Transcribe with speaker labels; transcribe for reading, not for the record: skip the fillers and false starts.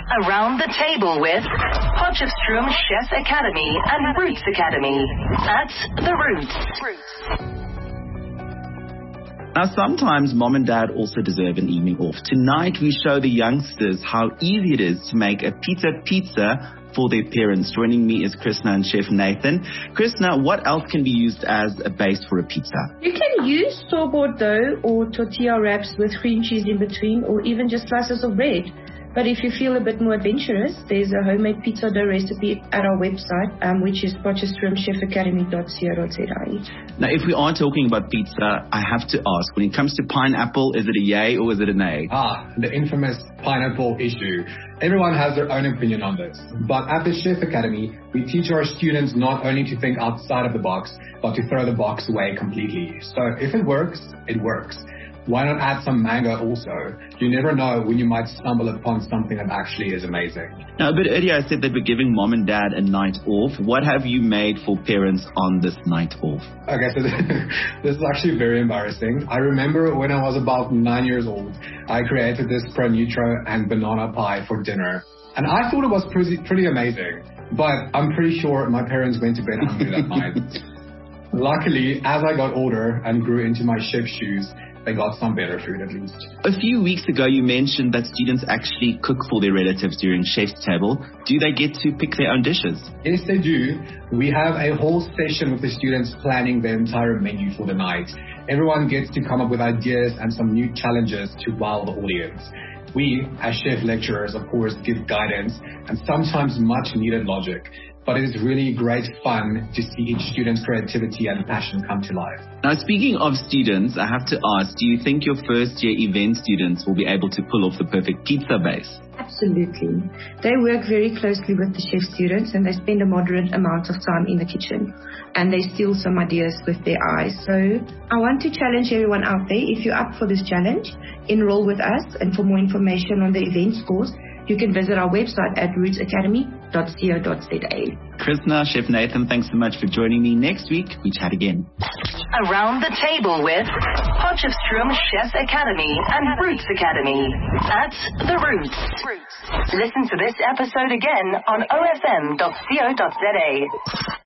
Speaker 1: Around the table with Potchefstroom Chef Academy and Roots Academy at The Roots.
Speaker 2: Now, sometimes mom and dad also deserve an evening off. Tonight, we show the youngsters how easy it is to make a pizza for their parents. Joining me is Krishna and Chef Nathan. Krishna, what else can be used as a base for a pizza?
Speaker 3: You can use store-bought dough or tortilla wraps with cream cheese in between, or even just slices of bread. But if you feel a bit more adventurous, there's a homemade pizza dough recipe at our website, which is potchefstroomchefacademy.co.za.
Speaker 2: Now, if we are talking about pizza, I have to ask, when it comes to pineapple, is it a yay or is it a nay?
Speaker 4: The infamous pineapple issue. Everyone has their own opinion on this. But at the Chef Academy, we teach our students not only to think outside of the box, but to throw the box away completely. So if it works, it works. Why not add some mango also? You never know when you might stumble upon something that actually is amazing.
Speaker 2: Now, a bit earlier I said that we're giving mom and dad a night off. What have you made for parents on this night off?
Speaker 4: Okay, so this is actually very embarrassing. I remember when I was about 9 years old, I created this Pronutro and banana pie for dinner. And I thought it was pretty amazing. But I'm pretty sure my parents went to bed hungry that night. Luckily, as I got older and grew into my chef shoes, they got some better food at least.
Speaker 2: A few weeks ago, you mentioned that students actually cook for their relatives during Chef's Table. Do they get to pick their own dishes?
Speaker 4: Yes, they do. We have a whole session with the students planning the entire menu for the night. Everyone gets to come up with ideas and some new challenges to wow the audience. We, as chef lecturers, of course, give guidance and sometimes much needed logic. But it is really great fun to see each student's creativity and passion come to life.
Speaker 2: Now, speaking of students, I have to ask, do you think your first year event students will be able to pull off the perfect pizza base?
Speaker 3: Absolutely. They work very closely with the chef students and they spend a moderate amount of time in the kitchen. And they steal some ideas with their eyes. So I want to challenge everyone out there. If you're up for this challenge, enroll with us. And for more information on the events course, you can visit our website at rootsacademy.co.za.
Speaker 2: Krishna, Chef Nathan, thanks so much for joining me. Next week, we chat again.
Speaker 1: Around the table with Potchefstroom Chef Academy and Roots Academy at The Roots. Listen to this episode again on ofm.co.za.